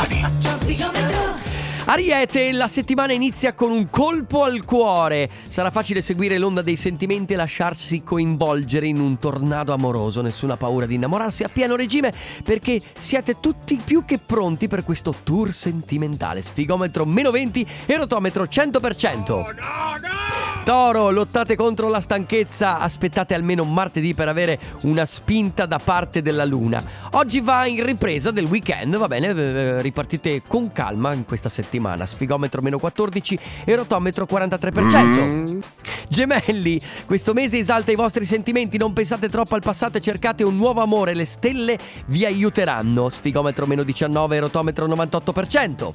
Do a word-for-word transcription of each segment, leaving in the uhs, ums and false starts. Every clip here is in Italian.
Company. Ariete, la settimana inizia con un colpo al cuore. Sarà facile seguire l'onda dei sentimenti e lasciarsi coinvolgere in un tornado amoroso. Nessuna paura di innamorarsi a pieno regime, perché siete tutti più che pronti per questo tour sentimentale. Sfigometro meno venti e rotometro cento per cento. Oh, no, no! Toro, lottate contro la stanchezza. Aspettate almeno martedì per avere una spinta da parte della luna. Oggi va in ripresa del weekend, va bene, ripartite con calma in questa settimana. Sfigometro meno quattordici e rotometro quarantatré per cento. mm. Gemelli, questo mese esalta i vostri sentimenti. Non pensate troppo al passato e cercate un nuovo amore. Le stelle vi aiuteranno. Sfigometro meno diciannove e rotometro novantotto per cento.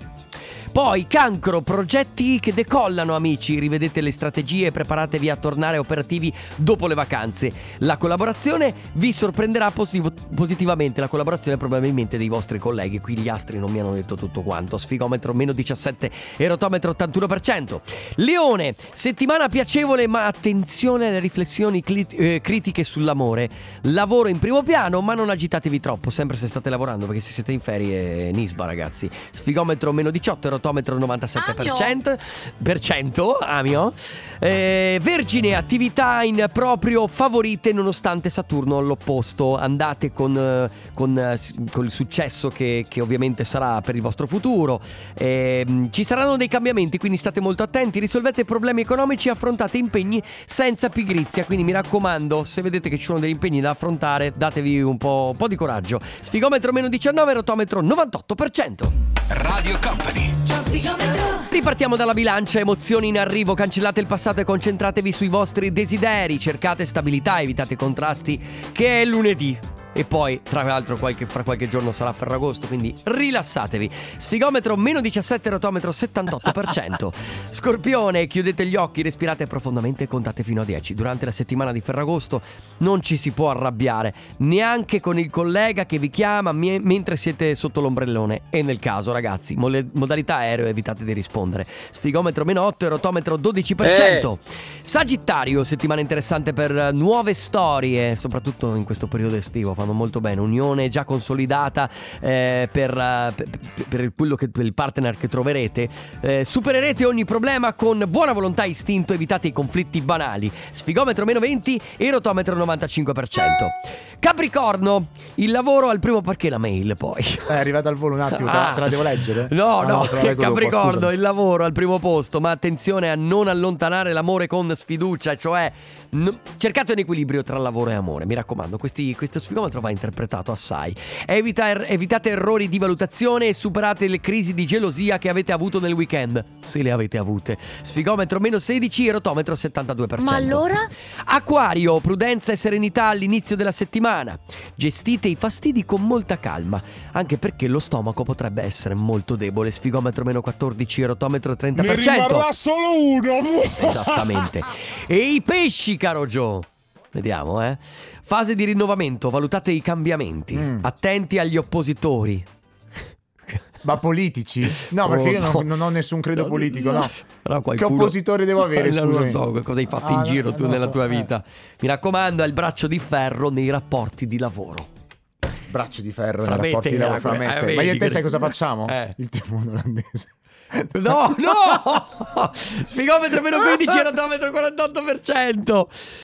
Poi Cancro, progetti che decollano amici. Rivedete le strategie e preparatevi a tornare operativi dopo le vacanze. La collaborazione vi sorprenderà posi- positivamente. La collaborazione probabilmente dei vostri colleghi. Qui gli astri non mi hanno detto tutto quanto. Sfigometro meno diciassette e rotometro ottantuno per cento. Leone, settimana piacevole ma attenzione alle riflessioni cli- eh, critiche sull'amore. Lavoro in primo piano ma non agitatevi troppo, sempre se state lavorando, perché se siete in ferie nisba ragazzi. Sfigometro meno diciotto e rotometro novantasette per cento. Per cento, Amio. Eh, Vergine, attività in proprio favorite nonostante Saturno all'opposto. Andate con, eh, con, eh, con il successo che, che ovviamente sarà per il vostro futuro. Eh, ci saranno dei cambiamenti, quindi state molto attenti. Risolvete problemi economici e affrontate impegni senza pigrizia. Quindi mi raccomando, se vedete che ci sono degli impegni da affrontare, datevi un po', un po' di coraggio. Sfigometro meno diciannove, rotometro novantotto per cento. Radio Company. Ripartiamo dalla bilancia. Emozioni in arrivo. Cancellate il passato e concentratevi sui vostri desideri. Cercate stabilità, evitate contrasti, che è lunedì. E poi, tra l'altro, qualche, fra qualche giorno sarà Ferragosto, quindi rilassatevi. Sfigometro meno diciassette, rotometro settantotto per cento. Scorpione, chiudete gli occhi, respirate profondamente e contate fino a dieci. Durante la settimana di Ferragosto non ci si può arrabbiare, neanche con il collega che vi chiama mie- mentre siete sotto l'ombrellone. E nel caso, ragazzi, mole- modalità aereo, evitate di rispondere. Sfigometro meno otto e rotometro dodici per cento. Eh. Sagittario, settimana interessante per nuove storie, soprattutto in questo periodo estivo. Fanno molto bene, unione già consolidata eh, per, uh, per, per quello che, per il partner che troverete. Eh, supererete ogni problema con buona volontà e istinto, evitate i conflitti banali. Sfigometro meno venti e rotometro novantacinque per cento. Capricorno, il lavoro al primo, perché la mail poi? È arrivata al volo un attimo, te la, te la devo leggere? No, ah, no, no te la Capricorno, dopo, il lavoro al primo posto, ma attenzione a non allontanare l'amore con sfiducia, cioè no, cercate un equilibrio tra lavoro e amore, mi raccomando, questi, questo sfigometro va interpretato assai. Evita, er, evitate errori di valutazione e superate le crisi di gelosia che avete avuto nel weekend, se le avete avute. Sfigometro meno sedici e rotometro settantadue per cento. Ma allora? Acquario, prudenza e serenità all'inizio della settimana. Gestite i fastidi con molta calma, anche perché lo stomaco potrebbe essere molto debole. Sfigometro meno quattordici e rotometro trenta per cento. Ne rimarrà solo uno. Esattamente. E i pesci, caro Joe. Vediamo, eh. Fase di rinnovamento, valutate i cambiamenti. Mm. Attenti agli oppositori. Ma politici? No, perché oh, io no. non, non ho nessun credo no, politico, no. Però qualcuno... Che oppositore devo avere? Non lo scusami. so cosa hai fatto ah, in giro no, tu non nella so, tua eh. vita. Mi raccomando, è il braccio di ferro nei rapporti di lavoro. Braccio di ferro Fra nei me rapporti te, di lavoro fra eh, me e te. vedi, Ma io e te quelli- sai cosa facciamo? Eh. Il timone olandese. No, no! Sfigometro meno quindici e rotometro quarantotto per cento.